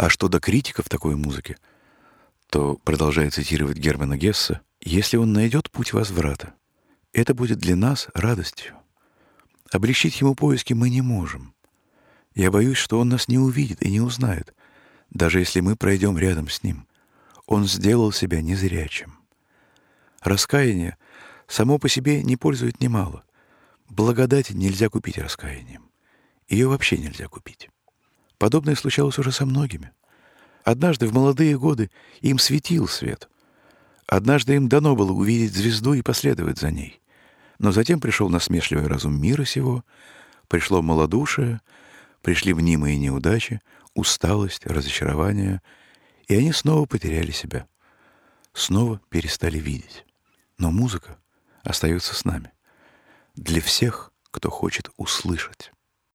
А что до критиков такой музыки, то, продолжая цитировать Германа Гесса, «Если он найдет путь возврата, это будет для нас радостью. Облегчить ему поиски мы не можем. Я боюсь, что он нас не увидит и не узнает, даже если мы пройдем рядом с ним. Он сделал себя незрячим. Раскаяние само по себе не пользует немало. Благодать нельзя купить раскаянием. Ее вообще нельзя купить. Подобное случалось уже со многими. Однажды в молодые годы им светил свет. Однажды им дано было увидеть звезду и последовать за ней. Но затем пришел насмешливый разум мира сего, пришло малодушие, пришли мнимые неудачи, усталость, разочарование, и они снова потеряли себя, снова перестали видеть. Но музыка остается с нами. Для всех, кто хочет услышать.